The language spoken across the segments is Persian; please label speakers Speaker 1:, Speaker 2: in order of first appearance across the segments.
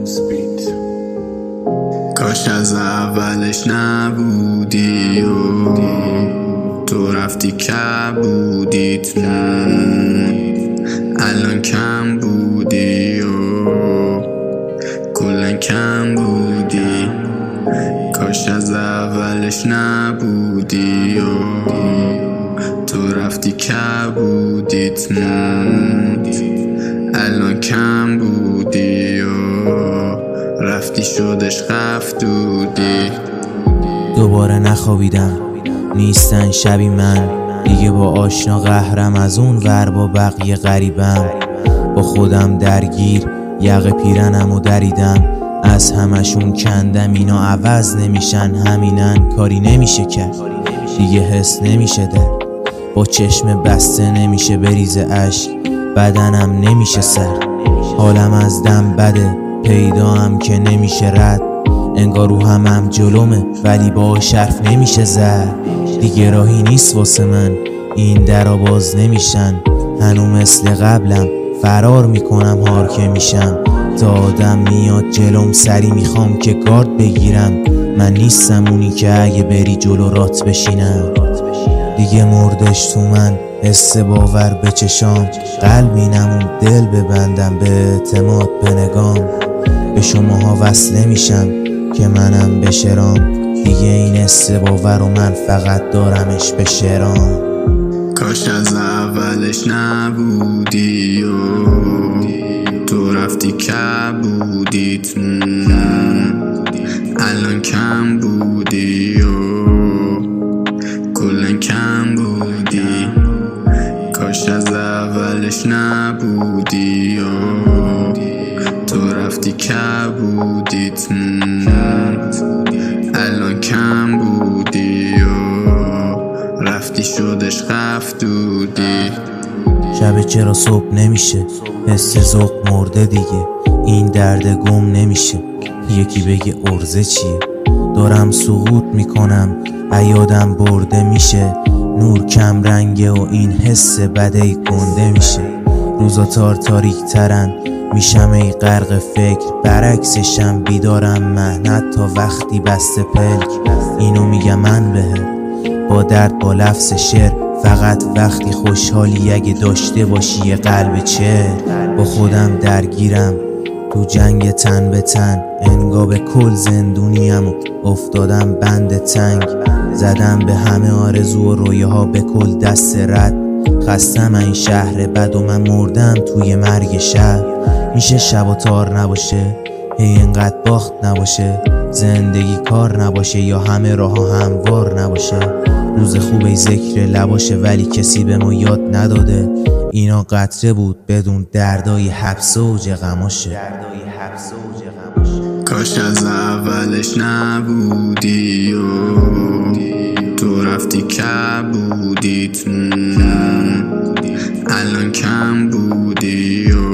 Speaker 1: کاش از اولش نبودی و تو رفتی کبودیت الان کم بودی و کلن کم بودی. کاش از اولش نبودی و تو رفتی کبودیت الان کم بودی و رفتی شدش خفتودی.
Speaker 2: دوباره نخوابیدم، نیستن شبی من دیگه، با آشنا قهرم، از اون ور با بقیه غریبم. با خودم درگیر یقه پیرنم و دریدم، از همشون کندم، اینا عوض نمیشن، همینن کاری نمیشه کرد، دیگه حس نمیشه در، با چشم بسته نمیشه بریزه اشک، بدنم نمیشه سر، حالم از دم بده، پیدام که نمیشه رد، انگار روحم جلومه ولی با شرف نمیشه زد. دیگه راهی نیست واسه من، این درا باز نمیشن، هنو مثل قبلم فرار میکنم هار که میشم، تا آدم میاد جلوم سری میخوام که گارد بگیرم، من نیستم اونی که اگه بری جلو رات بشینم. دیگه مردش تو من حس باور به چشام، قلبینم اون دل ببندم به اعتماد به نگام، به شماها وصله میشم که منم بشرام، دیگه این حس باور و من فقط دارمش به شرام.
Speaker 1: کاش از اولش نبودی و تو رفتی کبودیت الان کم بودی و کلن کم بودی. کاش از اولش نبودی و تو رفتی کبودیت الان کم بودی و رفتی شدش خفتودی.
Speaker 2: شب چرا صبح نمیشه، حس ذوق مرده دیگه، این درد گم نمیشه، یکی بگه ارزه چیه، دارم سقوط میکنم عیادم برده میشه، نور کم رنگه و این حس بده گنده میشه، روزا تاریک ترن میشم ای غرق فکر، برعکسشم بیدارم مهنت تا وقتی بسته پلک، اینو میگم من بهت با درد با لفظ شعر، فقط وقتی خوشحالی اگه داشته باشی یه قلب چه، با خودم درگیرم تو جنگ تن به تن، انگار به کل زندونیم و افتادم بند تنگ، زدم به همه آرزو و رویاها به کل دست رد، خستم این شهر بد و من مردم توی مرگ شب. میشه شب و تار نباشه، هی اینقدر باخت نباشه، زندگی کار نباشه یا همه راه‌ها هموار نباشه، روز خوبه ذکر لباشه ولی کسی به ما یاد نداده، اینا قطره بود بدون دردای حبس اوج غماشه.
Speaker 1: کاش از اولش نبودی و تو رفتی کبودیت الان کم بودی و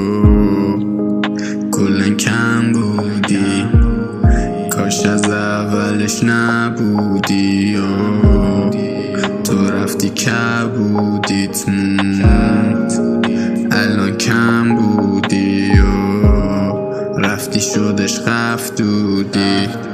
Speaker 1: کلن کم بودی. کاش از اولش نبودی و تو رفتی کبودیت الان کم بودی و رفتی شدش خفتودی.